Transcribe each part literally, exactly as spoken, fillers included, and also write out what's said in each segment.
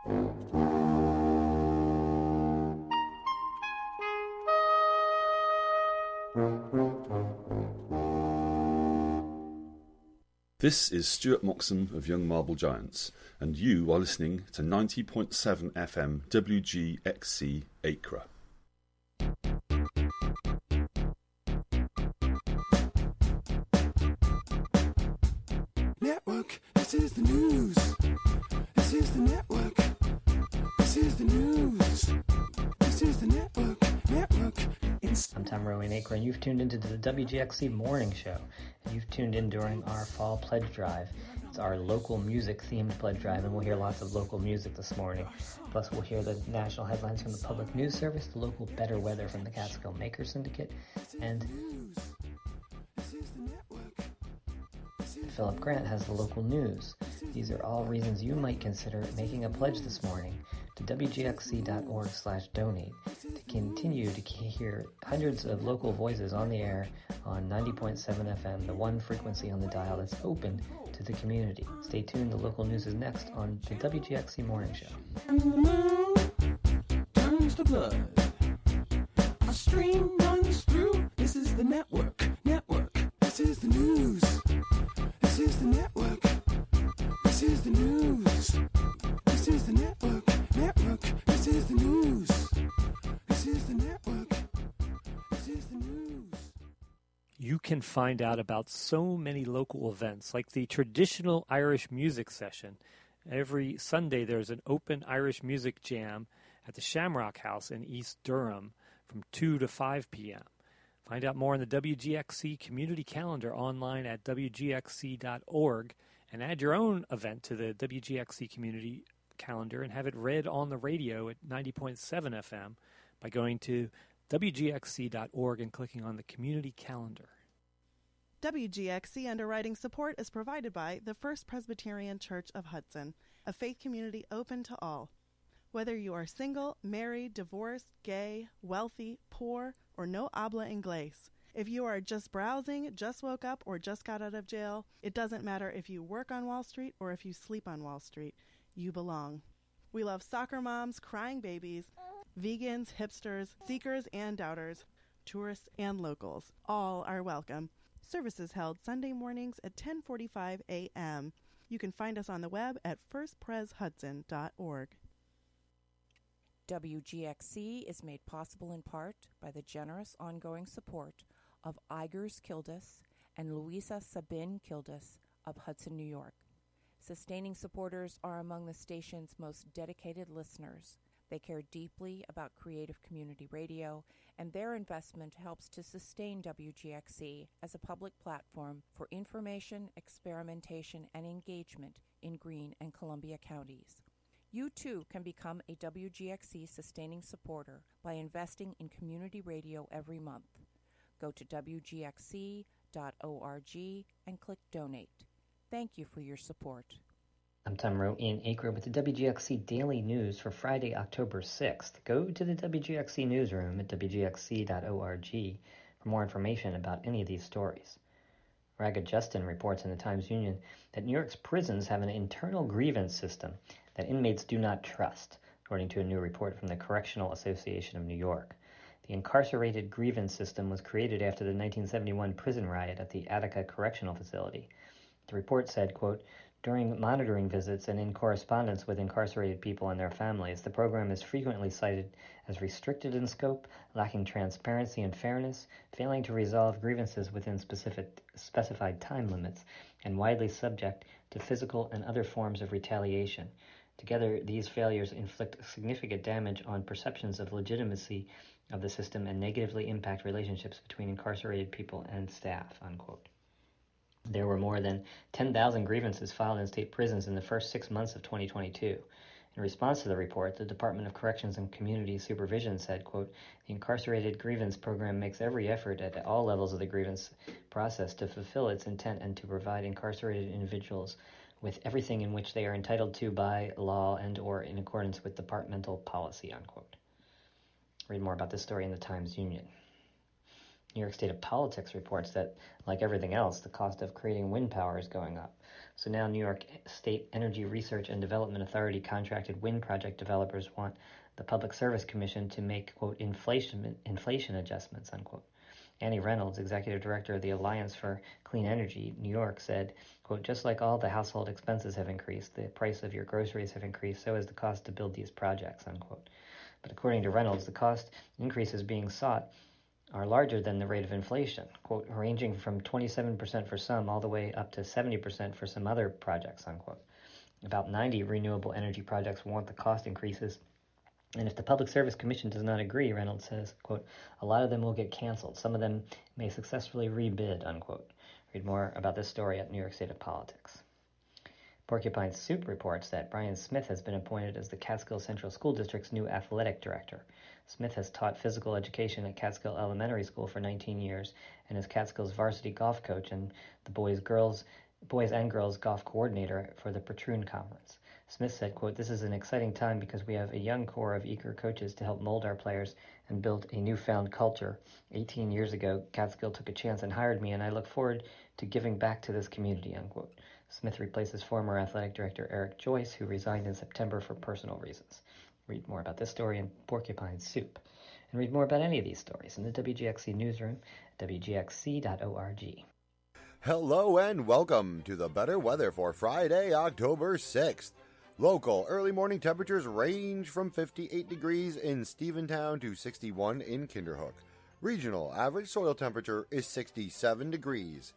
This is Stuart Moxham of Young Marble Giants, and you are listening to ninety point seven F M W G X C Acre. Network, this is the news. This is the network. This is the news. This is the network. Network. I'm Tom Rowan Acre, and you've tuned into the W G X C Morning Show. And you've tuned in during our fall pledge drive. It's our local music-themed pledge drive, and we'll hear lots of local music this morning. Plus, we'll hear the national headlines from the Public News Service, the local better weather from the Catskill Maker Syndicate, and Philip Grant has the local news. These are all reasons you might consider making a pledge this morning to W G X C dot org slash donate to continue to hear hundreds of local voices on the air on ninety point seven F M, the one frequency on the dial that's open to the community. Stay tuned, the local news is next on the W G X C Morning Show. And the moon turns to blood. A stream runs through. This is the network. Network. This is the news. This is the network. This is the news. This is the network. Network. This is the news. This is the network. This is the news. You can find out about so many local events, like the traditional Irish music session. Every Sunday there's an open Irish music jam at the Shamrock House in East Durham from two to five p.m. Find out more on the W G X C community calendar online at W G X C dot org and add your own event to the W G X C community calendar and have it read on the radio at ninety point seven F M by going to W G X C dot org and clicking on the community calendar. W G X C underwriting support is provided by the First Presbyterian Church of Hudson, a faith community open to all. Whether you are single, married, divorced, gay, wealthy, poor, or no habla inglés, if you are just browsing, just woke up, or just got out of jail, it doesn't matter if you work on Wall Street or if you sleep on Wall Street. You belong. We love soccer moms, crying babies, vegans, hipsters, seekers and doubters, tourists and locals. All are welcome. Services held Sunday mornings at ten forty-five a.m. You can find us on the web at first pres hudson dot org. W G X C is made possible in part by the generous ongoing support of Igers Kildas and Louisa Sabin Kildas of Hudson, New York. Sustaining supporters are among the station's most dedicated listeners. They care deeply about creative community radio, and their investment helps to sustain W G X C as a public platform for information, experimentation, and engagement in Greene and Columbia counties. You too can become a W G X C sustaining supporter by investing in community radio every month. Go to W G X C dot org and click Donate. Thank you for your support. I'm Tom Rowe in Acre with the W G X C Daily News for Friday, October sixth. Go to the W G X C newsroom at W G X C dot org for more information about any of these stories. Raga Justin reports in the Times-Union that New York's prisons have an internal grievance system that inmates do not trust, according to a new report from the Correctional Association of New York. The incarcerated grievance system was created after the nineteen seventy-one prison riot at the Attica Correctional Facility. The report said, quote, during monitoring visits and in correspondence with incarcerated people and their families, the program is frequently cited as restricted in scope, lacking transparency and fairness, failing to resolve grievances within specific, specified time limits, and widely subject to physical and other forms of retaliation. Together, these failures inflict significant damage on perceptions of legitimacy of the system and negatively impact relationships between incarcerated people and staff, unquote. There were more than ten thousand grievances filed in state prisons in the first six months of twenty twenty-two. In response to the report, the Department of Corrections and Community Supervision said, quote, the incarcerated grievance program makes every effort at all levels of the grievance process to fulfill its intent and to provide incarcerated individuals with everything in which they are entitled to by law and or in accordance with departmental policy, unquote. Read more about this story in the Times-Union. New York State of Politics reports that, like everything else, the cost of creating wind power is going up. So now New York State Energy Research and Development Authority contracted wind project developers want the Public Service Commission to make, quote, inflation inflation adjustments, unquote. Annie Reynolds, executive director of the Alliance for Clean Energy, New York, said, quote, just like all the household expenses have increased, the price of your groceries have increased, so has the cost to build these projects, unquote. But according to Reynolds, the cost increases being sought are larger than the rate of inflation, quote, ranging from twenty-seven percent for some all the way up to seventy percent for some other projects, unquote. About ninety renewable energy projects want the cost increases, and if the Public Service Commission does not agree, Reynolds says, quote, a lot of them will get canceled. Some of them may successfully rebid, unquote. Read more about this story at New York State of Politics. Porcupine Soup reports that Brian Smith has been appointed as the Catskill Central School District's new athletic director. Smith has taught physical education at Catskill Elementary School for nineteen years and is Catskill's varsity golf coach and the boys, girls, boys and girls golf coordinator for the Patroon Conference. Smith said, quote, this is an exciting time because we have a young core of eager coaches to help mold our players and build a newfound culture. eighteen years ago, Catskill took a chance and hired me, and I look forward to giving back to this community, unquote. Smith replaces former athletic director Eric Joyce, who resigned in September for personal reasons. Read more about this story in Porcupine Soup. And read more about any of these stories in the W G X C newsroom at W G X C dot org. Hello and welcome to the better weather for Friday, October sixth. Local early morning temperatures range from fifty-eight degrees in Stephentown to sixty-one in Kinderhook. Regional average soil temperature is sixty-seven degrees.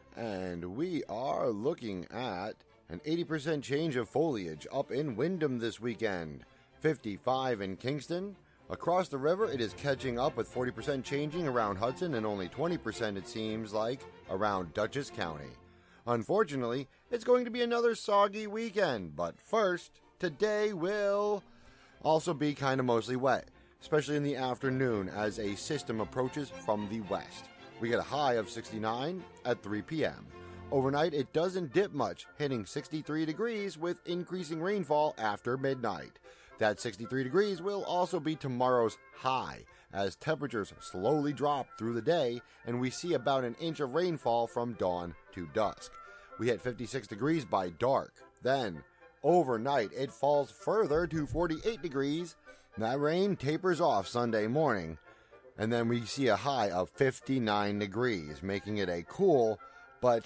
And we are looking at an eighty percent change of foliage up in Windham this weekend. fifty-five in Kingston. Across the river, it is catching up with forty percent changing around Hudson and only twenty percent, it seems like, around Dutchess County. Unfortunately, it's going to be another soggy weekend, but first, today will also be kind of mostly wet, especially in the afternoon as a system approaches from the west. We get a high of sixty-nine at three p.m. Overnight, it doesn't dip much, hitting sixty-three degrees with increasing rainfall after midnight. That sixty-three degrees will also be tomorrow's high, as temperatures slowly drop through the day and we see about an inch of rainfall from dawn to dusk. We hit fifty-six degrees by dark. Then, overnight, it falls further to forty-eight degrees. That rain tapers off Sunday morning, and then we see a high of fifty-nine degrees, making it a cool but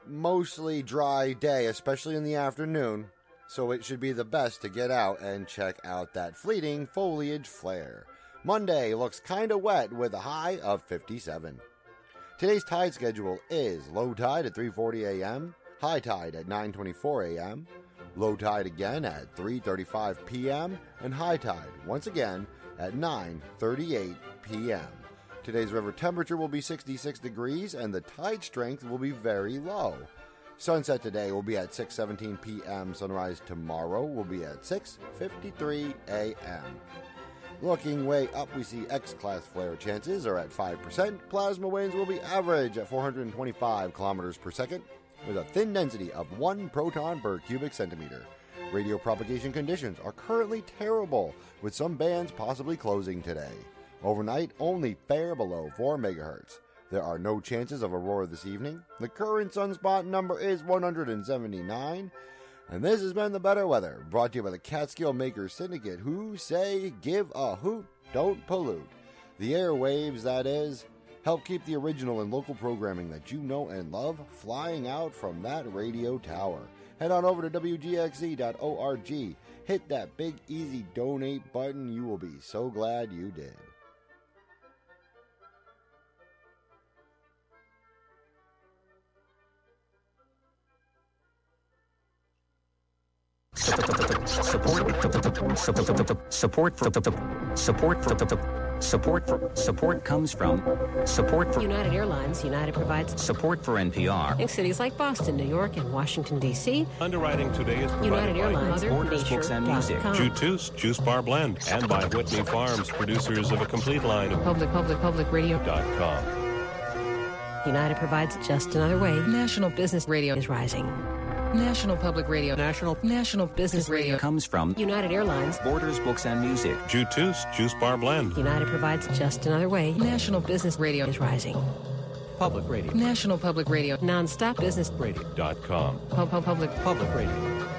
mostly dry day, especially in the afternoon. So it should be the best to get out and check out that fleeting foliage flare. Monday looks kinda wet with a high of fifty-seven. Today's tide schedule is low tide at three forty a.m., high tide at nine twenty-four a.m., low tide again at three thirty-five p.m., and high tide once again at nine thirty-eight p.m. Today's river temperature will be sixty-six degrees and the tide strength will be very low. Sunset today will be at six seventeen p.m. Sunrise tomorrow will be at six fifty-three a.m. Looking way up, we see X-class flare chances are at five percent. Plasma winds will be average at four hundred twenty-five kilometers per second with a thin density of one proton per cubic centimeter. Radio propagation conditions are currently terrible, with some bands possibly closing today. Overnight, only fair below four megahertz. There are no chances of aurora this evening. The current sunspot number is one hundred seventy-nine. And this has been The Better Weather, brought to you by the Catskill Makers Syndicate, who say, give a hoot, don't pollute. The airwaves, that is, help keep the original and local programming that you know and love flying out from that radio tower. Head on over to W G X C dot org. Hit that big, easy donate button. You will be so glad you did. Support, support, support for support for support for support comes from support for United Airlines. United provides support for N P R in cities like Boston, New York, and Washington D C. Underwriting today is provided United by Airlines, Borders, Books and Music, Juice, Juice Bar Blend, and by Whitney Farms, producers of a complete line of Public, public, public radio dot com. United provides just another way. National business radio is rising. National Public Radio. National National Business Radio. comes from United Airlines. Borders Books and Music. Juice, Juice Bar Blend. United provides just another way. National Business Radio is rising. Public Radio. National Public Radio. Non-stop business Radio. Dot com. Pub- pub- public. Public Radio.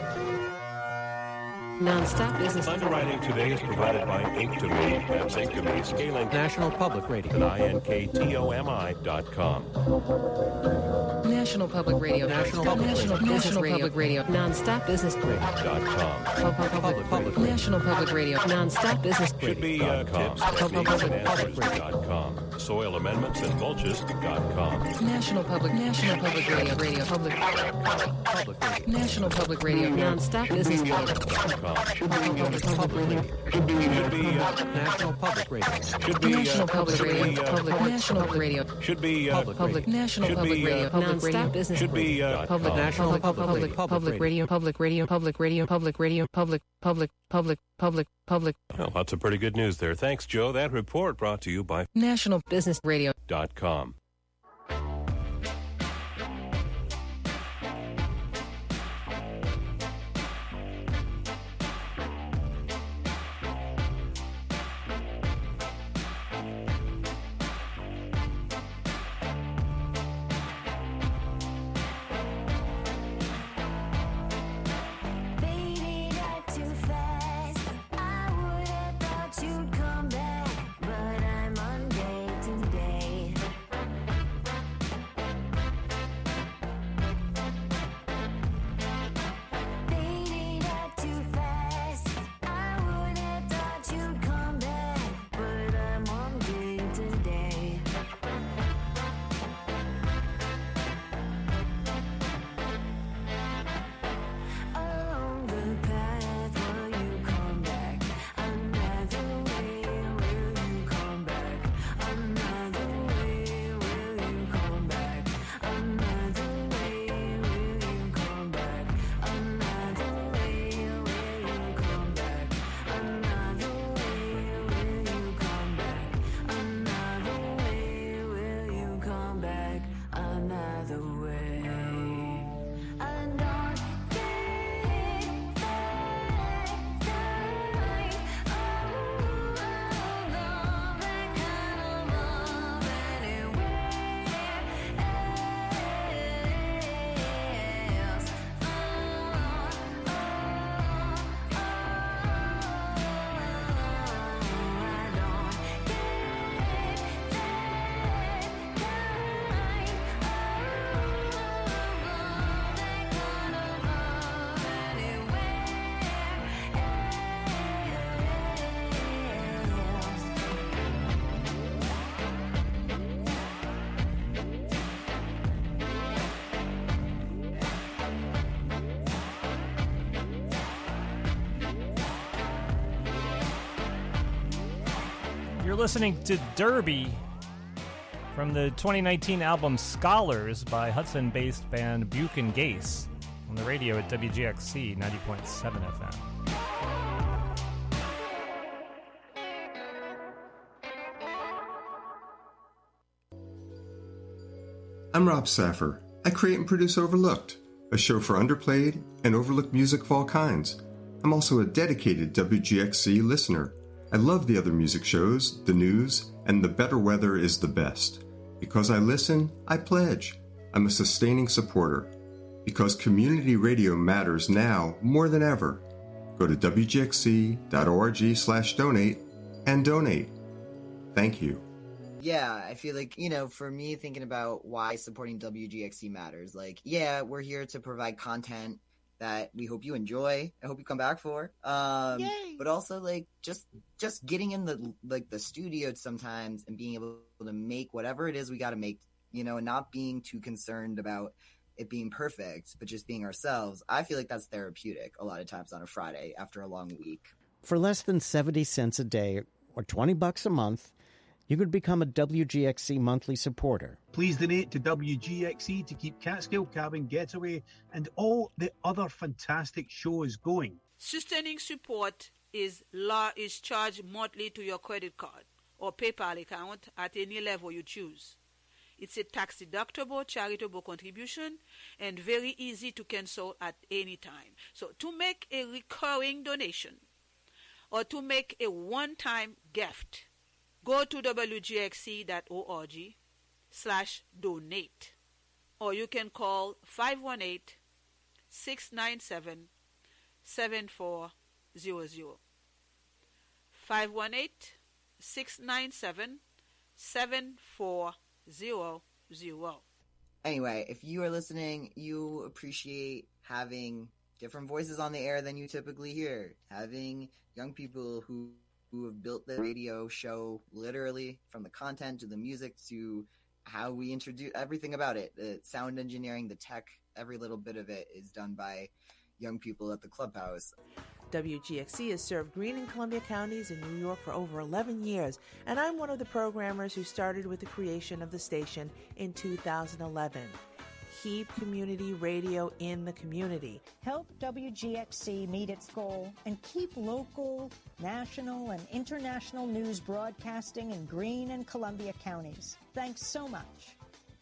Non-stop business. Underwriting today is provided by Inktomy. That's Inktomy scaling National Public Radio. at I N K T O M I dot com. National Public Radio. National Public National, Radio. National Public Radio. Non-stop business radio. Dot com. Pub- pub- Public, Public Radio. National Public Radio. Non-stop business Should be uh, Dot com. tips, techniques, Public- and answers. Dot com. Soil amendments and mulches. Dot com. National Public. National Public Radio. Radio. Public. Public Radio. National Public Radio. Non-stop business radio. Dot com. Public, public radio. Should be uh, National Public Radio. should be National uh, Public should Radio. be, uh, Public. National Public Radio. should be uh, Public Public. National Should Public be, uh, Radio. public Non-stop radio. business should be uh, Public, National public, Public public, Radio. public radio, public radio, public radio, public radio, public, public, public, public, public, well, lots of pretty good news there. Thanks, Joe. That report brought to you by National Business Radio. dot com. Baby, not too fast. I would have thought you'd come back, but I'm on day to day. Baby, not too fast. I would have thought you'd come back, but I'm on day to day. Along the path will you come back? Another way will you come back? Another way will you come back? Another way will you come back? Another way will you come back? Another way will you come back? Another way will you come back? Another way. I don't think that time, oh, love that kind of love anywhere else. Oh, oh, oh, I don't get that kind of love that kind of love anywhere else. You're listening to Derby from the twenty nineteen album Scholars by Hudson-based band Buke and Gase on the radio at W G X C ninety point seven F M. I'm Rob Saffer. I create and produce Overlooked, a show for underplayed and overlooked music of all kinds. I'm also a dedicated W G X C listener. I love the other music shows, the news, and The Better Weather is the best. Because I listen, I pledge. I'm a sustaining supporter. Because community radio matters now more than ever. Go to W G X C dot org slash donate and donate. Thank you. Yeah, I feel like, you know, for me, thinking about why supporting W G X C matters, like, yeah, we're here to provide content that we hope you enjoy. I hope you come back for. Um, Yay! But also, like, just just getting in the like the studio sometimes and being able to make whatever it is we got to make, you know, and not being too concerned about it being perfect, but just being ourselves. I feel like that's therapeutic a lot of times on a Friday after a long week. For less than seventy cents a day or twenty bucks a month, you could become a W G X C monthly supporter. Please donate to W G X C to keep Catskill Cabin Getaway and all the other fantastic shows going. Sustaining support is law is charged monthly to your credit card or PayPal account at any level you choose. It's a tax-deductible charitable contribution and very easy to cancel at any time. So to make a recurring donation or to make a one-time gift, go to w g x c dot org slash donate, or you can call five one eight, six nine seven, seven four zero zero. five one eight, six nine seven, seven four zero zero. Anyway, if you are listening, you appreciate having different voices on the air than you typically hear. Having young people who, who have built the radio show literally from the content to the music to how we introduce everything about it. The sound engineering, the tech, every little bit of it is done by young people at the clubhouse. W G X C has served Greene and Columbia counties in New York for over eleven years, and I'm one of the programmers who started with the creation of the station in two thousand eleven. Keep community radio in the community. Help W G X C meet its goal and keep local, national, and international news broadcasting in Greene and Columbia counties. Thanks so much.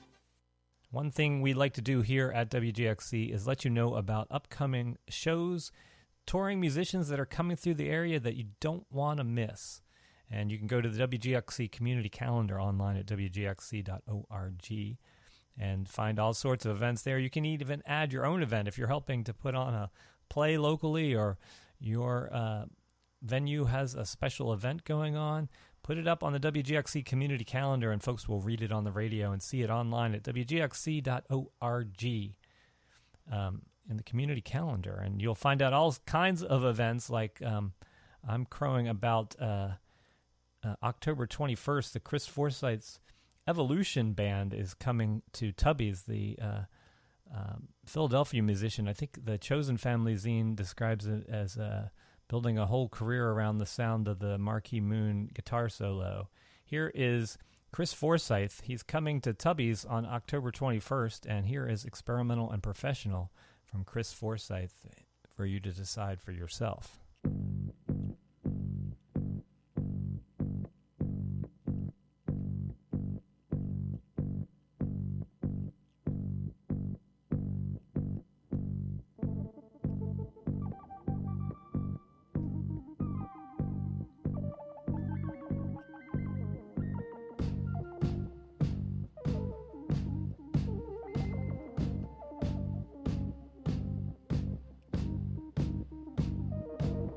One thing we like to do here at W G X C is let you know about upcoming shows, touring musicians that are coming through the area that you don't want to miss. And you can go to the W G X C community calendar online at w g x c dot org and find all sorts of events there. You can even add your own event if you're helping to put on a play locally, or your uh, venue has a special event going on. Put it up on the W G X C community calendar, and folks will read it on the radio and see it online at w g x c dot org um, in the community calendar. And you'll find out all kinds of events, like um, I'm crowing about uh, uh, October twenty-first, the Chris Forsyth's Evolution Band is coming to Tubby's, the uh, um, Philadelphia musician. I think the Chosen Family zine describes it as uh, building a whole career around the sound of the Marquee Moon guitar solo. Here is Chris Forsyth. He's coming to Tubby's on October twenty-first, and here is Experimental and Professional from Chris Forsyth for you to decide for yourself. Thank you.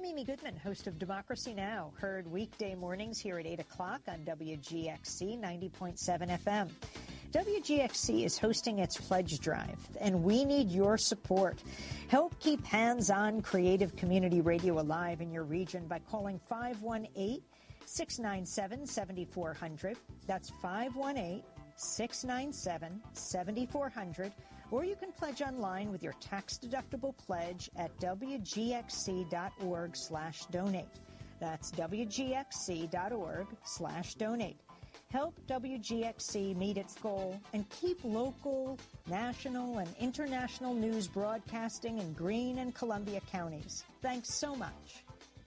Mimi Goodman, host of Democracy Now!, heard weekday mornings here at eight o'clock on W G X C ninety point seven F M. W G X C is hosting its pledge drive, and we need your support. Help keep hands-on creative community radio alive in your region by calling five one eight, six nine seven, seven four zero zero. That's five one eight, six nine seven, seven four zero zero. Or you can pledge online with your tax-deductible pledge at W G X C dot org slash donate. That's W G X C dot org slash donate. Help W G X C meet its goal and keep local, national, and international news broadcasting in Greene and Columbia counties. Thanks so much.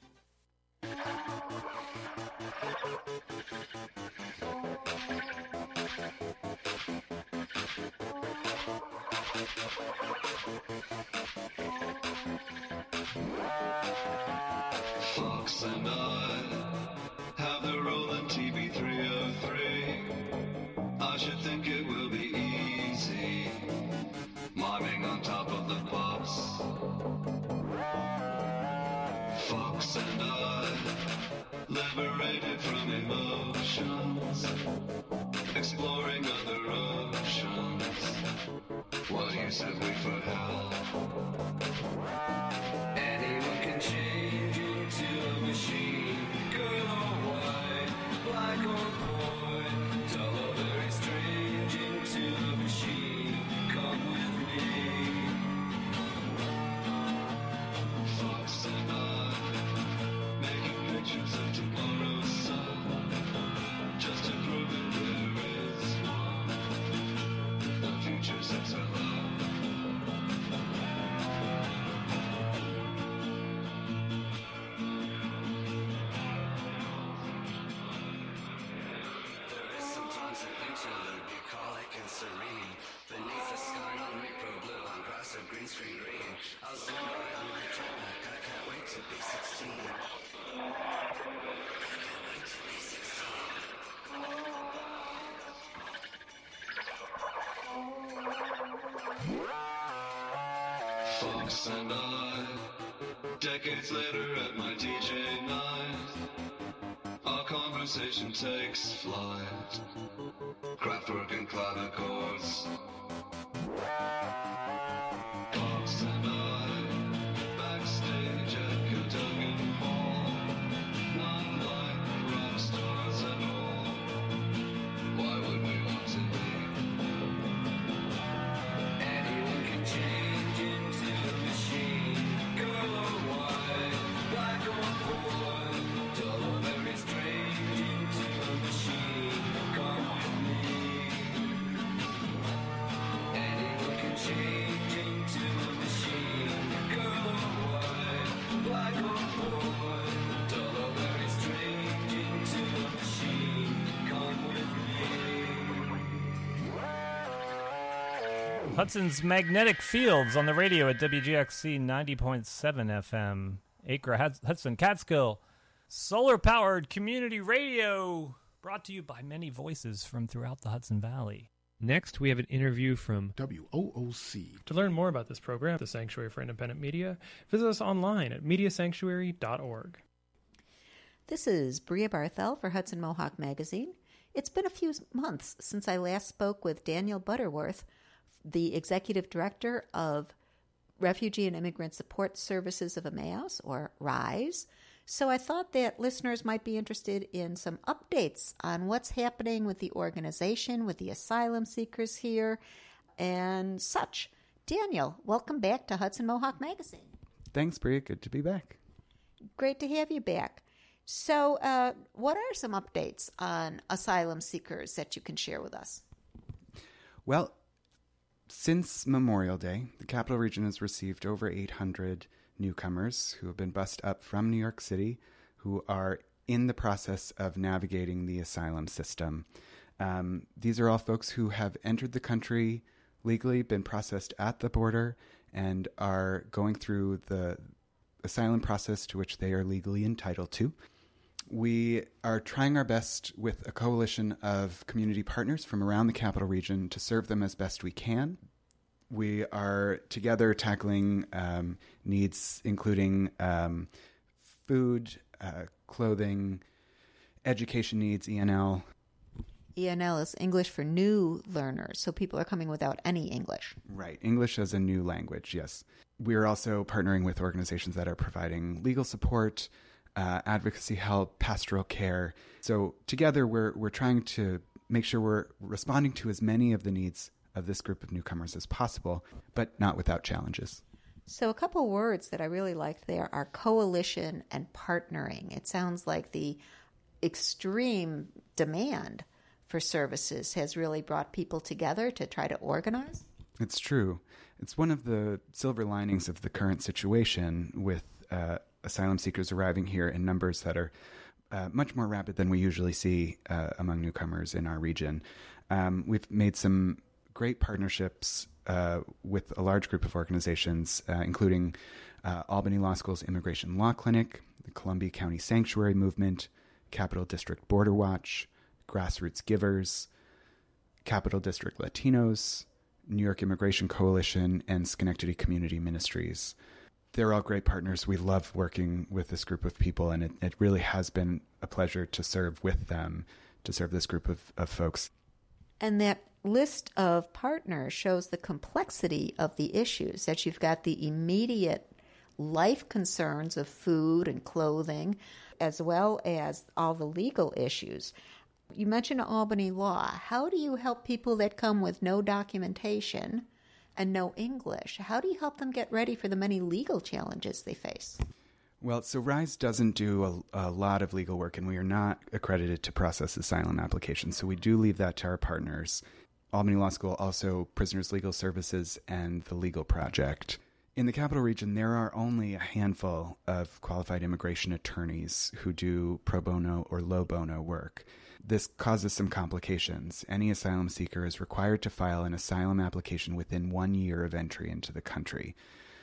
Fox and I have the Roland T B three oh three. I should think it will be easy, miming on top of the pops. Fox and I, liberated from emotions, exploring other oceans. What use have we for help? Anyone can change into a machine, girl or white, black or boy, dull or very strange into a machine. Come with me. Fox and I, making pictures of tomorrow's sun, just to prove that there is one. The future says hello. There is sometimes an interlude, bucolic and serene, beneath the sky on micro blue, on grass of green screen green. I'll zoom by on my jetpack, I can't wait to be sixteen. I can't wait to be sixteen. Fox and I, decades later at my D J night, our conversation takes flight. Kraftwerk and clavichords. Fox and I, backstage at Cadogan Hall, not like rock stars at all. Why would we want to be? Anyone can change into a machine, girl or white, black or boy, dull or very strange into a machine. Come with me. Anyone can change into a machine, girl or white, black or boy, dull or very strange into a machine. Come with me. Hudson's Magnetic Fields on the radio at W G X C ninety point seven F M. Acre, Hud- Hudson, Catskill. Solar-powered community radio brought to you by many voices from throughout the Hudson Valley. Next, we have an interview from W O O C. To learn more about this program, the Sanctuary for Independent Media, visit us online at media sanctuary dot org. This is Bria Barthel for Hudson Mohawk Magazine. It's been a few months since I last spoke with Daniel Butterworth, the Executive Director of Refugee and Immigrant Support Services of Emmaus, or RISE. So I thought that listeners might be interested in some updates on what's happening with the organization, with the asylum seekers here, and such. Daniel, welcome back to Hudson Mohawk Magazine. Thanks, Bria. Good to be back. Great to have you back. So uh, what are some updates on asylum seekers that you can share with us? Well, since Memorial Day, the Capital Region has received over eight hundred newcomers who have been bussed up from New York City, who are in the process of navigating the asylum system. Um, these are all folks who have entered the country legally, been processed at the border, and are going through the asylum process to which they are legally entitled to. We are trying our best with a coalition of community partners from around the Capital Region to serve them as best we can. We are together tackling um, needs including um, food, uh, clothing, education needs, E N L. E N L is English for new learners, so people are coming without any English. Right. English as a new language, yes. We're also partnering with organizations that are providing legal support, uh, advocacy help, pastoral care. So together we're we're trying to make sure we're responding to as many of the needs of this group of newcomers as possible, but not without challenges. So a couple words that I really liked there are coalition and partnering. It sounds like the extreme demand for services has really brought people together to try to organize. It's true. It's one of the silver linings of the current situation with uh, asylum seekers arriving here in numbers that are uh, much more rapid than we usually see uh, among newcomers in our region. Um, we've made some great partnerships uh, with a large group of organizations, uh, including uh, Albany Law School's Immigration Law Clinic, the Columbia County Sanctuary Movement, Capital District Border Watch, Grassroots Givers, Capital District Latinos, New York Immigration Coalition, and Schenectady Community Ministries. They're all great partners. We love working with this group of people, and it, it really has been a pleasure to serve with them, to serve this group of, of folks. And that list of partners shows the complexity of the issues, that you've got the immediate life concerns of food and clothing, as well as all the legal issues. You mentioned Albany Law. How do you help people that come with no documentation and no English? How do you help them get ready for the many legal challenges they face? Well, so RISE doesn't do a, a lot of legal work, and we are not accredited to process asylum applications, so we do leave that to our partners. Albany Law School, also Prisoners Legal Services, and the Legal Project. In the Capital Region, there are only a handful of qualified immigration attorneys who do pro bono or low bono work. This causes some complications. Any asylum seeker is required to file an asylum application within one year of entry into the country.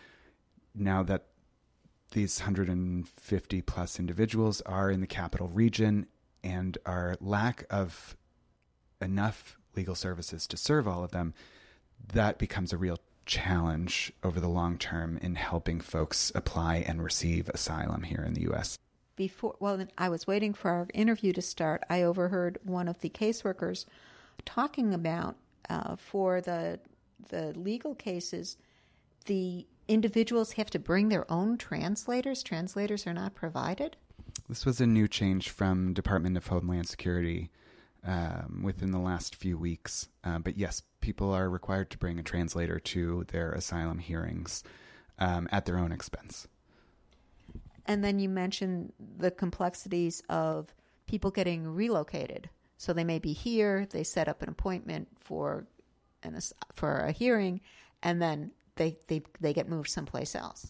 Now that these one hundred fifty plus individuals are in the Capital Region, and our lack of enough legal services to serve all of them, that becomes a real challenge over the long term in helping folks apply and receive asylum here in the U S. Before, well, I was waiting for our interview to start. I overheard one of the caseworkers talking about uh, for the the legal cases, the individuals have to bring their own translators. Translators are not provided. This was a new change from Department of Homeland Security um, within the last few weeks. Uh, but yes, people are required to bring a translator to their asylum hearings um, at their own expense. And then you mentioned the complexities of people getting relocated. So they may be here, they set up an appointment for an, for a hearing, and then they, they, they get moved someplace else.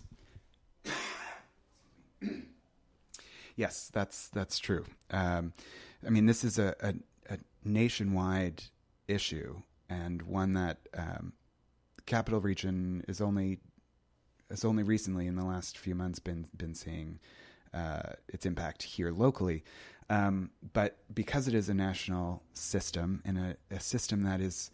Yes, that's that's true. Um, I mean, this is a, a, a nationwide issue, and one that um, the Capital Region is only has only recently, in the last few months, been been seeing uh, its impact here locally. Um, but because it is a national system, and a, a system that is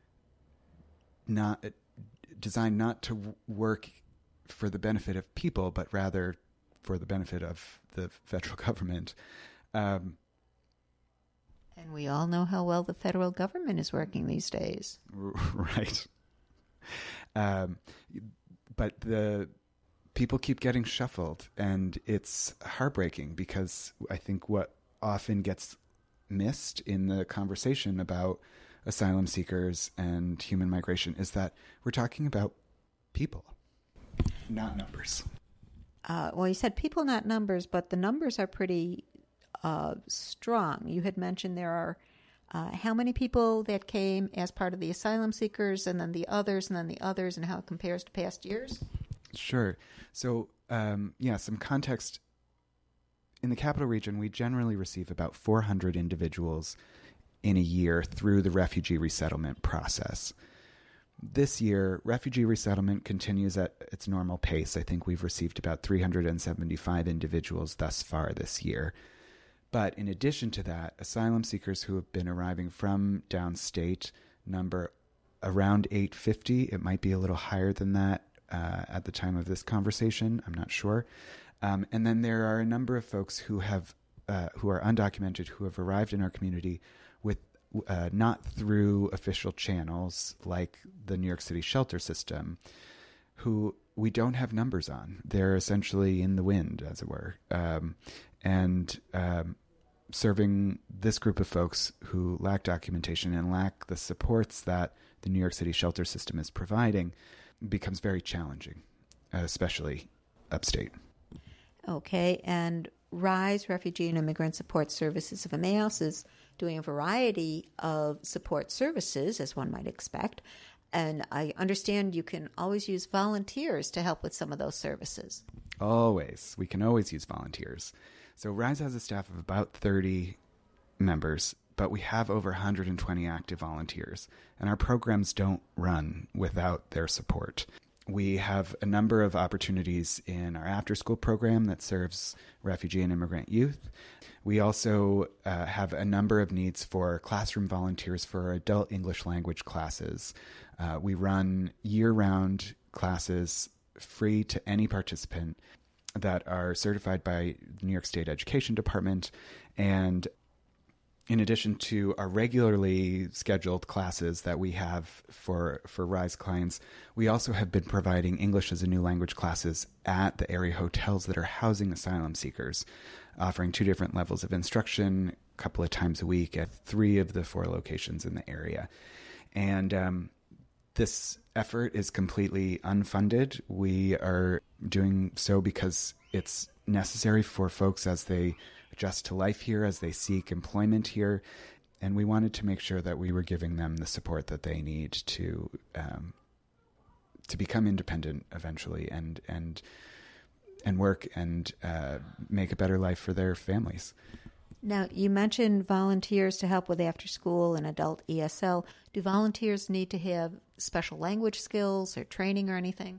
not designed not to work for the benefit of people, but rather for the benefit of the federal government. Um, and we all know how well the federal government is working these days. Right. Um, but the people keep getting shuffled, and it's heartbreaking because I think what often gets missed in the conversation about asylum seekers and human migration is that we're talking about people, not numbers. Uh, well, you said people, not numbers, but the numbers are pretty uh, strong. You had mentioned there are uh, how many people that came as part of the asylum seekers, and then the others, and then the others, and how it compares to past years? Sure. So, um, yeah, some context. In the Capital Region, we generally receive about four hundred individuals in a year through the refugee resettlement process. This year, refugee resettlement continues at its normal pace. I think we've received about three hundred seventy-five individuals thus far this year. But in addition to that, asylum seekers who have been arriving from downstate number around eight hundred fifty. It might be a little higher than that uh, at the time of this conversation. I'm not sure. Um, and then there are a number of folks who have uh, who are undocumented who have arrived in our community with uh, not through official channels like the New York City shelter system, who we don't have numbers on. They're essentially in the wind, as it were, um, and um, serving this group of folks who lack documentation and lack the supports that the New York City shelter system is providing becomes very challenging, especially upstate. Okay, and RISE, Refugee and Immigrant Support Services of Emmaus, is doing a variety of support services, as one might expect. And I understand you can always use volunteers to help with some of those services. Always. We can always use volunteers. So RISE has a staff of about thirty members, but we have over one hundred twenty active volunteers. And our programs don't run without their support. We have a number of opportunities in our after-school program that serves refugee and immigrant youth. We also uh, have a number of needs for classroom volunteers for our adult English language classes. Uh, we run year-round classes free to any participant that are certified by the New York State Education Department. And in addition to our regularly scheduled classes that we have for, for RISE clients, we also have been providing English as a new language classes at the area hotels that are housing asylum seekers, offering two different levels of instruction a couple of times a week at three of the four locations in the area. And um, this effort is completely unfunded. We are doing so because it's necessary for folks as they adjust to life here, as they seek employment here. And we wanted to make sure that we were giving them the support that they need to um, to become independent eventually and and and work and uh, make a better life for their families. Now, you mentioned volunteers to help with after school and adult E S L. Do volunteers need to have special language skills or training or anything?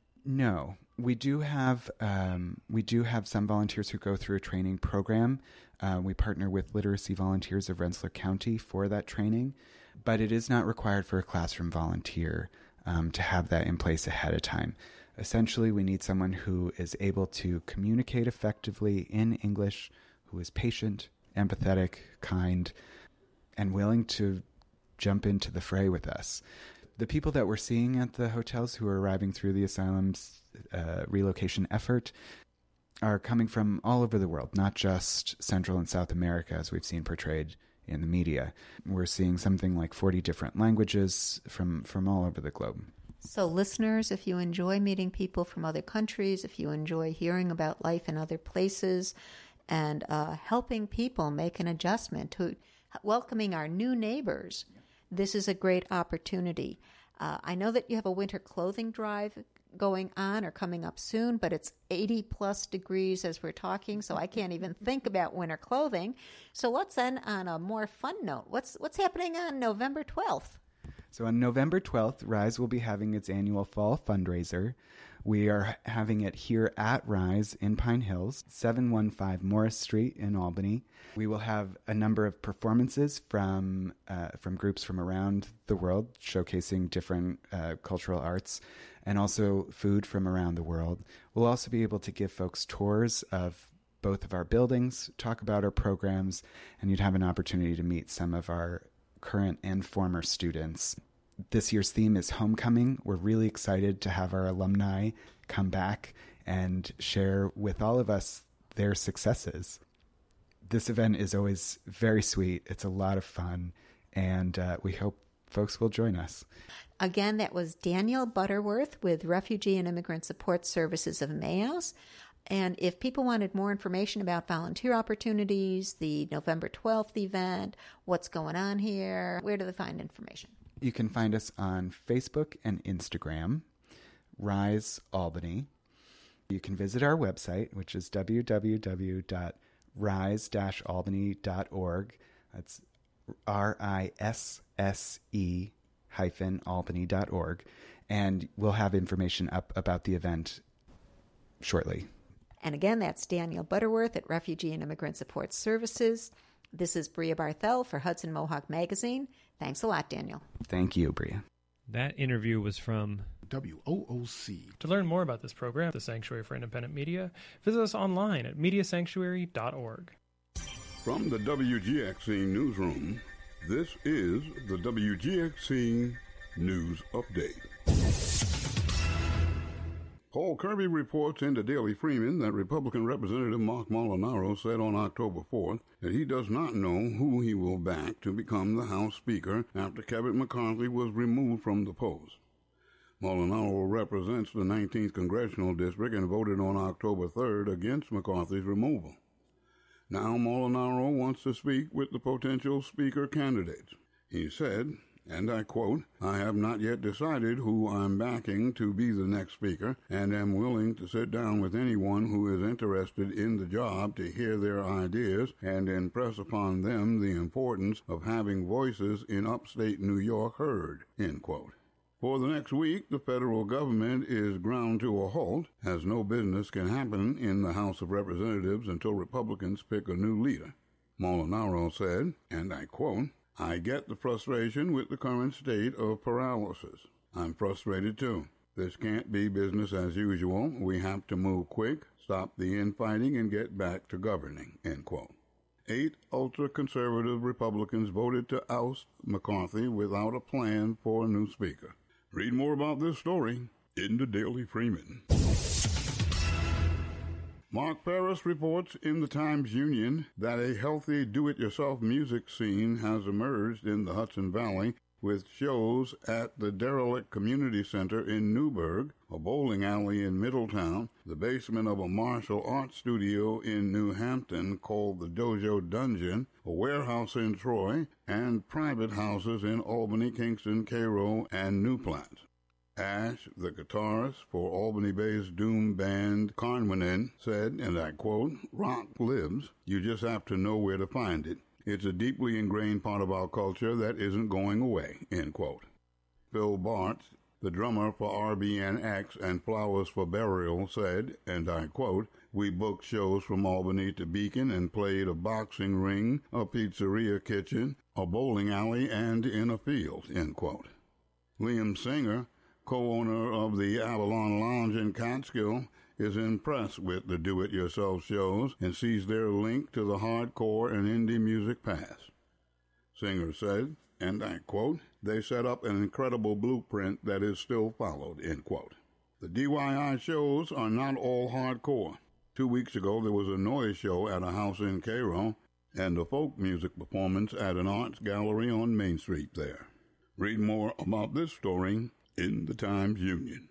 No. We do have um, we do have some volunteers who go through a training program. Uh, we partner with Literacy Volunteers of Rensselaer County for that training, but it is not required for a classroom volunteer um, to have that in place ahead of time. Essentially, we need someone who is able to communicate effectively in English, who is patient, empathetic, kind, and willing to jump into the fray with us. The people that we're seeing at the hotels who are arriving through the asylum's uh, relocation effort are coming from all over the world, not just Central and South America, as we've seen portrayed in the media. We're seeing something like forty different languages from, from all over the globe. So listeners, if you enjoy meeting people from other countries, if you enjoy hearing about life in other places, and uh, helping people make an adjustment to welcoming our new neighbors, this is a great opportunity. Uh, I know that you have a winter clothing drive going on or coming up soon, but it's eighty plus degrees as we're talking, so I can't even think about winter clothing. So let's end on a more fun note. What's what's happening on November twelfth? So on November twelfth, RISE will be having its annual fall fundraiser. We are having it here at RISE in Pine Hills, seven one five Morris Street in Albany. We will have a number of performances from uh, from groups from around the world, showcasing different uh, cultural arts, and also food from around the world. We'll also be able to give folks tours of both of our buildings, talk about our programs, and you'd have an opportunity to meet some of our current and former students. This year's theme is homecoming. We're really excited to have our alumni come back and share with all of us their successes. This event is always very sweet. It's a lot of fun, and uh, we hope folks will join us. Again, that was Daniel Butterworth with Refugee and Immigrant Support Services of Emmaus. And if people wanted more information about volunteer opportunities, the November twelfth event, what's going on here, where do they find information? You can find us on Facebook and Instagram, RISE Albany. You can visit our website, which is w w w dot rise dash albany dot org. That's R I S S E hyphen albany dot org. And we'll have information up about the event shortly. And again, that's Daniel Butterworth at Refugee and Immigrant Support Services. This is Bria Barthel for Hudson Mohawk Magazine. Thanks a lot, Daniel. Thank you, Bria. That interview was from W O O C. To learn more about this program, The Sanctuary for Independent Media, visit us online at media sanctuary dot org. From the W G X C Newsroom, this is the W G X C News Update. Paul Kirby reports into Daily Freeman that Republican Representative Mark Molinaro said on October fourth that he does not know who he will back to become the House Speaker after Kevin McCarthy was removed from the post. Molinaro represents the nineteenth Congressional District and voted on October third against McCarthy's removal. Now Molinaro wants to speak with the potential Speaker candidates. He said, and I quote, "I have not yet decided who I'm backing to be the next Speaker, and am willing to sit down with anyone who is interested in the job to hear their ideas and impress upon them the importance of having voices in upstate New York heard," end quote. For the next week, the federal government is ground to a halt, as no business can happen in the House of Representatives until Republicans pick a new leader. Molinaro said, and I quote, "I get the frustration with the current state of paralysis. I'm frustrated too. This can't be business as usual. We have to move quick, stop the infighting, and get back to governing," end quote. Eight ultra-conservative Republicans voted to oust McCarthy without a plan for a new speaker. Read more about this story in the Daily Freeman. Mark Ferris reports in the Times-Union that a healthy do-it-yourself music scene has emerged in the Hudson Valley with shows at the Derelict Community Center in Newburgh, a bowling alley in Middletown, the basement of a martial arts studio in New Hampton called the Dojo Dungeon, a warehouse in Troy, and private houses in Albany, Kingston, Cairo, and New Platte. Ash, the guitarist for Albany-based doom band Carnwanen, said, and I quote, "Rock lives. You just have to know where to find it. It's a deeply ingrained part of our culture that isn't going away," end quote. Phil Bartz, the drummer for R B N X and Flowers for Burial, said, and I quote, "We booked shows from Albany to Beacon and played a boxing ring, a pizzeria kitchen, a bowling alley, and in a field," end quote. Liam Singer, co-owner of the Avalon Lounge in Catskill, is impressed with the do-it-yourself shows and sees their link to the hardcore and indie music past. Singer said, and I quote, "They set up an incredible blueprint that is still followed," end quote. The D Y I shows are not all hardcore. Two weeks ago, there was a noise show at a house in Cairo and a folk music performance at an arts gallery on Main Street there. Read more about this story in the Times-Union.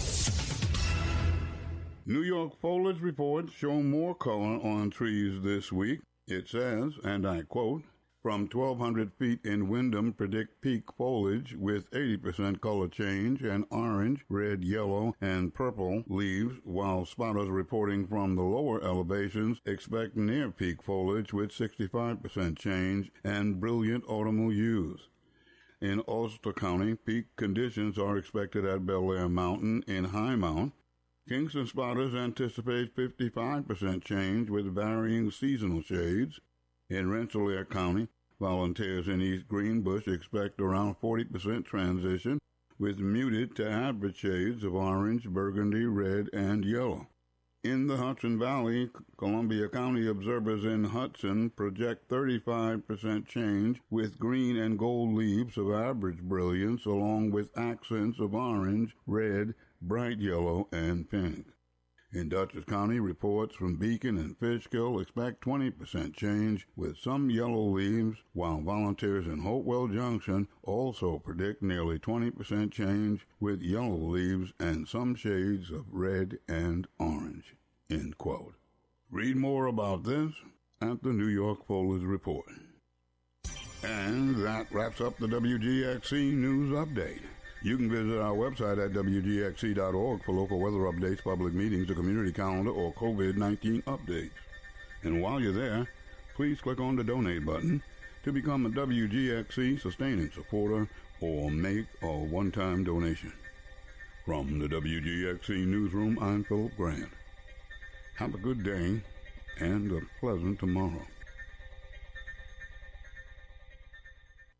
New York foliage reports show more color on trees this week. It says, and I quote, "From twelve hundred feet in Wyndham predict peak foliage with eighty percent color change and orange, red, yellow, and purple leaves, while spotters reporting from the lower elevations expect near peak foliage with sixty-five percent change and brilliant autumnal hues. In Ulster County, peak conditions are expected at Bel Air Mountain in High Mount. Kingston spotters anticipate fifty-five percent change with varying seasonal shades. In Rensselaer County, volunteers in East Greenbush expect around forty percent transition with muted to average shades of orange, burgundy, red, and yellow. In the Hudson Valley, Columbia County observers in Hudson project thirty-five percent change with green and gold leaves of average brilliance along with accents of orange, red, bright yellow, and pink. In Dutchess County, reports from Beacon and Fishkill expect twenty percent change with some yellow leaves, while volunteers in Hopewell Junction also predict nearly twenty percent change with yellow leaves and some shades of red and orange." End quote. Read more about this at the New York Foliage Report. And that wraps up the W G X C News Update. You can visit our website at W G X C dot org for local weather updates, public meetings, a community calendar, or COVID nineteen updates. And while you're there, please click on the donate button to become a W G X C sustaining supporter or make a one-time donation. From the W G X C Newsroom, I'm Philip Grant. Have a good day and a pleasant tomorrow.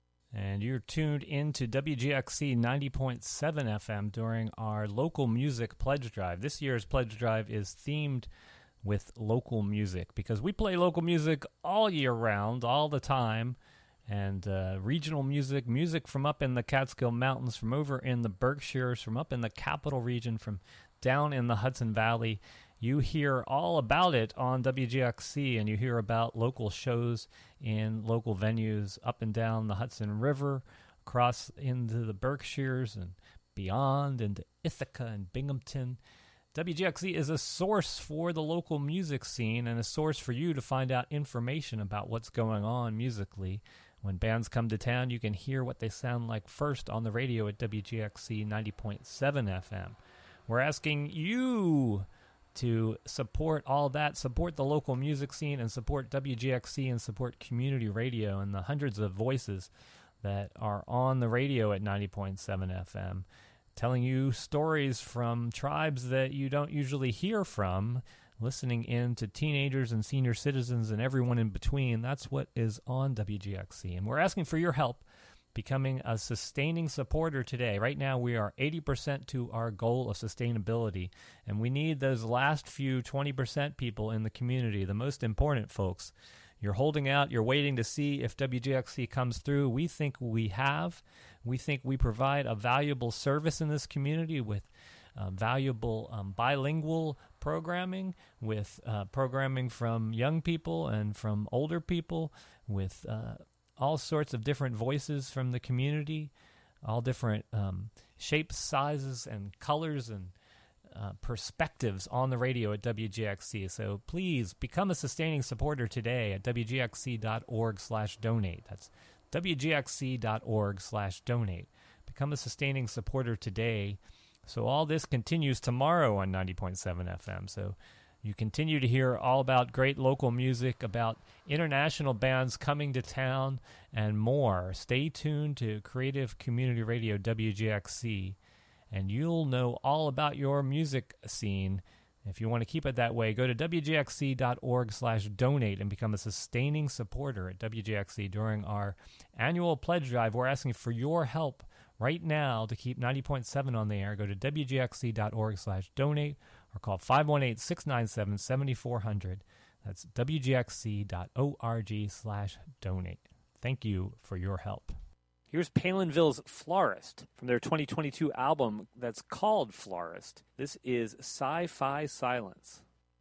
And you're tuned into W G X C ninety point seven F M during our local music pledge drive. This year's pledge drive is themed with local music because we play local music all year round, all the time. And uh, regional music, music from up in the Catskill Mountains, from over in the Berkshires, from up in the Capital Region, from down in the Hudson Valley. You hear all about it on W G X C, and you hear about local shows in local venues up and down the Hudson River, across into the Berkshires and beyond, into Ithaca and Binghamton. W G X C is a source for the local music scene and a source for you to find out information about what's going on musically. When bands come to town, you can hear what they sound like first on the radio at W G X C ninety point seven F M. We're asking you to support all that, support the local music scene, and support W G X C and support community radio and the hundreds of voices that are on the radio at ninety point seven F M, telling you stories from tribes that you don't usually hear from, listening in to teenagers and senior citizens and everyone in between. That's what is on W G X C. And we're asking for your help becoming a sustaining supporter today. Right now, we are eighty percent to our goal of sustainability, and we need those last few twenty percent people in the community, the most important folks. You're holding out. You're waiting to see if W G X C comes through. We think we have. We think we provide a valuable service in this community with uh, valuable um, bilingual programming, with uh, programming from young people and from older people, with uh, all sorts of different voices from the community, all different um, shapes, sizes, and colors and uh, perspectives on the radio at W G X C. So please become a sustaining supporter today at W G X C dot org slash donate. That's W G X C dot org slash donate. Become a sustaining supporter today. So all this continues tomorrow on ninety point seven F M. So you continue to hear all about great local music, about international bands coming to town, and more. Stay tuned to Creative Community Radio W G X C, and you'll know all about your music scene. If you want to keep it that way, go to W G X C dot org slash donate and become a sustaining supporter at W G X C during our annual pledge drive. We're asking for your help right now to keep ninety point seven on the air. Go to W G X C dot org slash donate or call five one eight, six nine seven, seven four zero zero. That's W G X C dot org slash donate. Thank you for your help. Here's Palinville's Florist from their twenty twenty-two album that's called Florist. This is Sci-Fi Silence.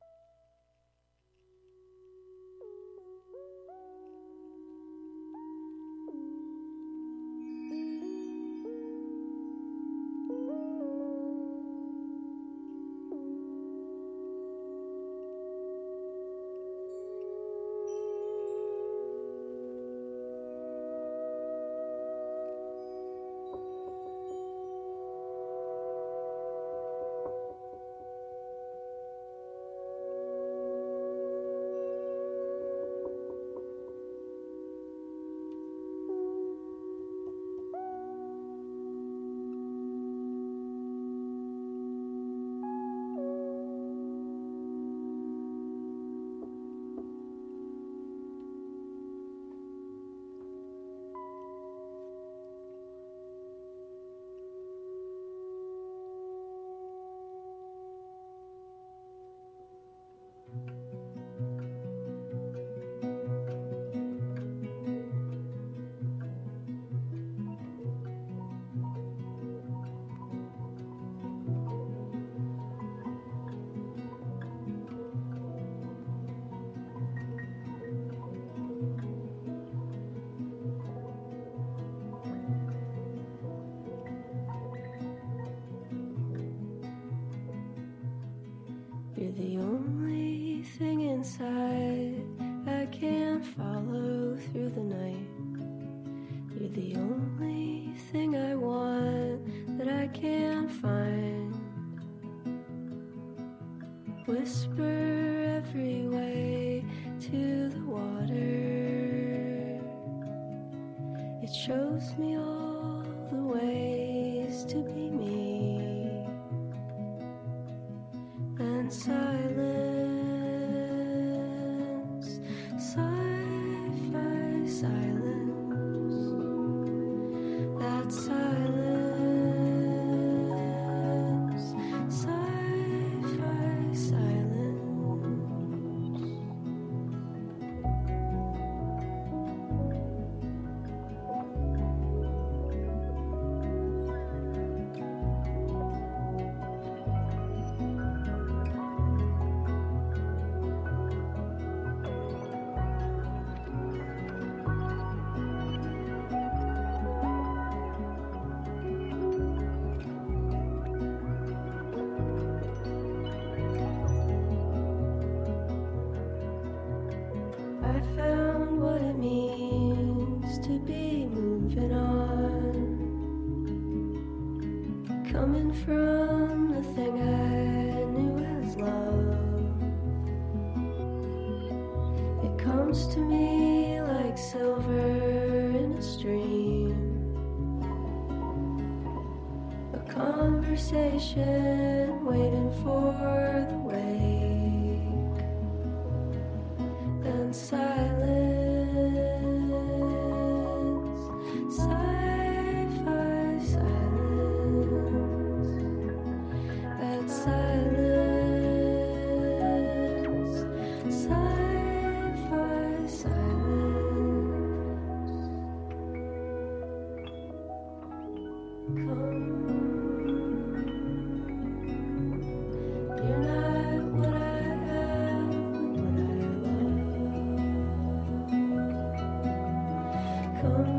You're the only thing inside I can't follow through the night. You're the only thing I want that I can't find. Whisper every way to the water. It shows me all the ways to be me. And silence, sci-fi silence. Hidden from the thing I knew as love, it comes to me like silver in a stream, a conversation waiting for the wake, then silence. Sci-fi silence, that silence, sci-fi silence. Come, you're not what I have, but what I love. Come.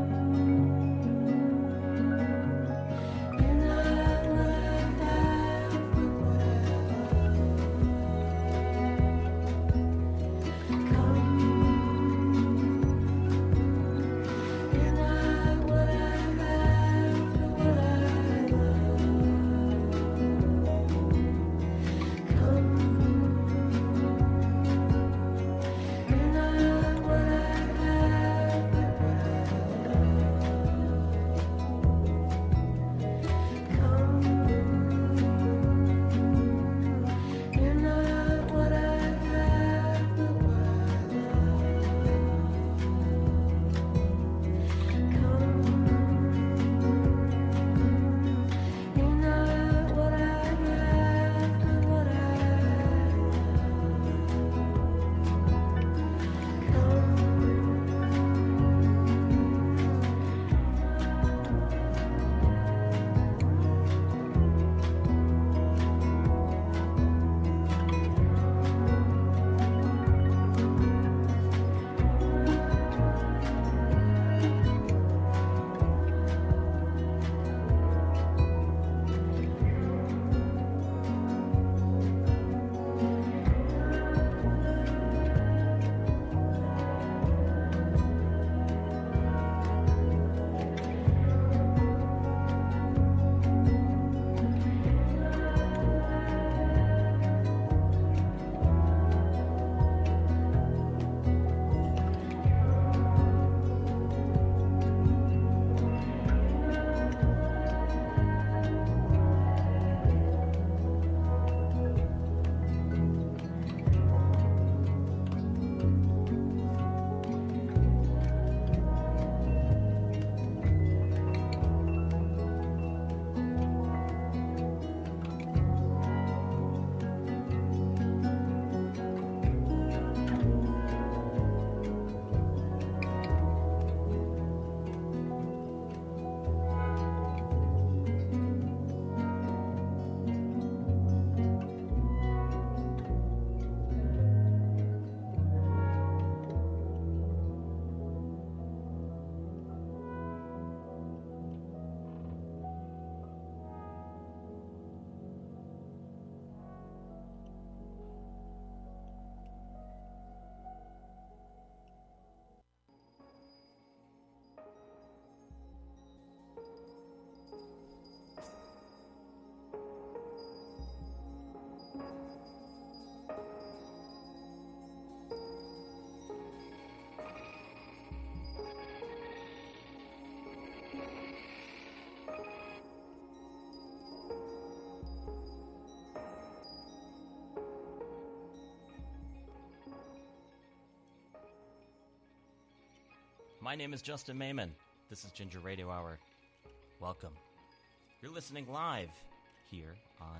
My name is Justin Mayman. This is Ginger Radio Hour. Welcome. You're listening live here on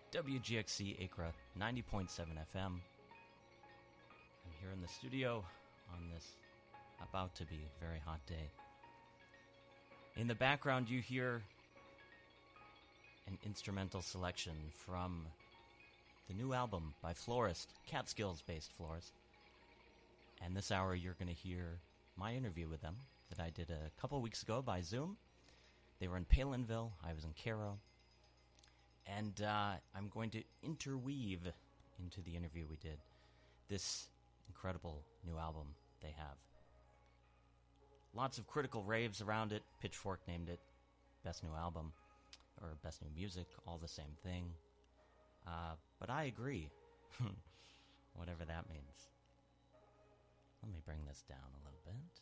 W G X C Acra ninety point seven F M. I'm here in the studio on this about to be very hot day. In the background, you hear an instrumental selection from the new album by Florist, Catskills-based Florist. And this hour, you're going to hear my interview with them that I did a couple weeks ago by Zoom. They were in Palinville. I was in Cairo. And uh, I'm going to interweave into the interview we did this incredible new album they have. Lots of critical raves around it. Pitchfork named it Best New Album. or Best New Music, all the same thing. Uh, but I agree. Whatever that means. Let me bring this down a little bit.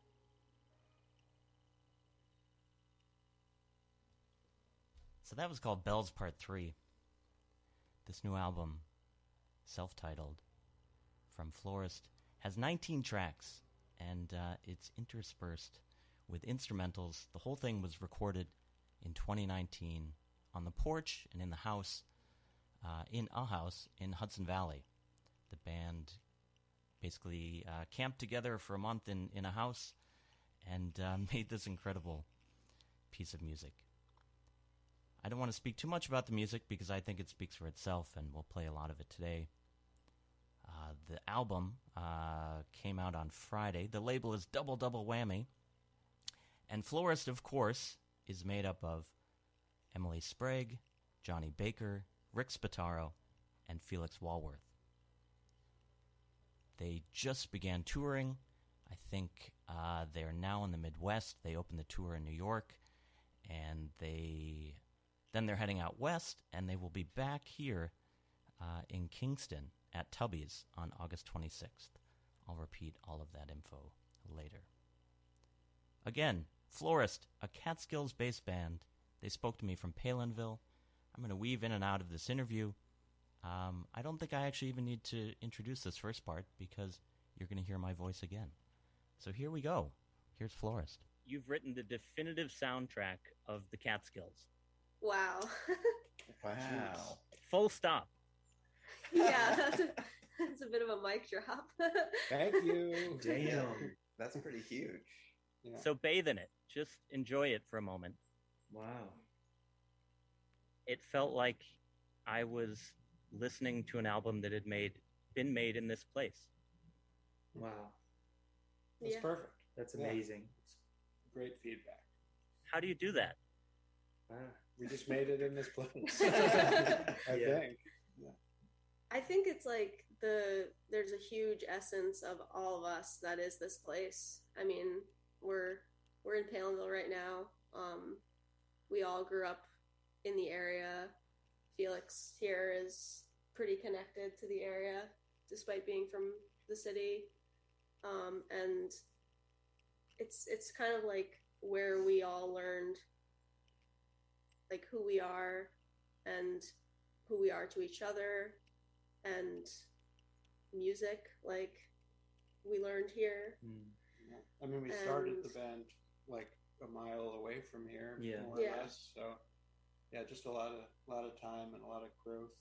So that was called Bells Part three. This new album, self-titled, from Florist, has nineteen tracks, and uh, it's interspersed with instrumentals. The whole thing was recorded in twenty nineteen on the porch and in the house, uh, in a house in Hudson Valley. The band basically uh, camped together for a month in, in a house and uh, made this incredible piece of music. I don't want to speak too much about the music because I think it speaks for itself, and we'll play a lot of it today. Uh, the album uh, came out on Friday. The label is Double Double Whammy. And Florist, of course, is made up of Emily Sprague, Johnny Baker, Rick Spataro, and Felix Walworth. They just began touring. I think uh, they're now in the Midwest. They opened the tour in New York, and they then they're heading out west, and they will be back here uh, in Kingston at Tubby's on August twenty-sixth. I'll repeat all of that info later. Again, Florist, a Catskills-based band. They spoke to me from Palinville. I'm going to weave in and out of this interview. Um, I don't think I actually even need to introduce this first part because you're going to hear my voice again. So here we go. Here's Florist. You've written the definitive soundtrack of the Catskills. Wow. Wow. Full stop. Yeah, that's a, that's a bit of a mic drop. Thank you. Damn. That's pretty huge. Yeah. So bathe in it. Just enjoy it for a moment. Wow. It felt like I was listening to an album that had made been made in this place. Wow. That's Yeah. perfect. That's Yeah. amazing. Great feedback. How do you do that? Ah. We just made it in this place. I Yeah. think. Yeah. I think it's like the there's a huge essence of all of us that is this place. I mean, we're we're in Palinville right now. Um, we all grew up in the area. Felix here is pretty connected to the area, despite being from the city. Um, and it's it's kind of like where we all learned like who we are and who we are to each other, and music, like we learned here. Yeah. I mean, we started And- the band like a mile away from here, Yeah. more or Yeah. less. So, yeah, just a lot of lot of time and a lot of growth.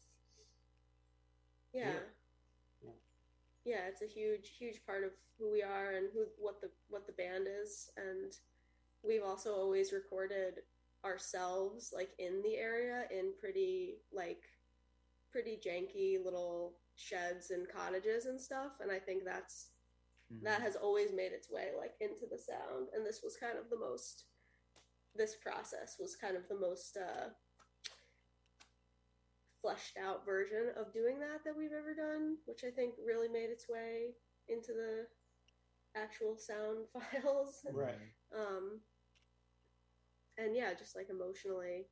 Yeah. Yeah. Yeah. Yeah, it's a huge, huge part of who we are and who what the what the band is. And we've also always recorded ourselves like in the area in pretty like pretty janky little sheds and cottages and stuff. And I think that's that has always made its way like into the sound. And this was kind of the most this process was kind of the most uh fleshed out version of doing that that we've ever done, which I think really made its way into the actual sound files. Right. Um, and yeah, just like emotionally,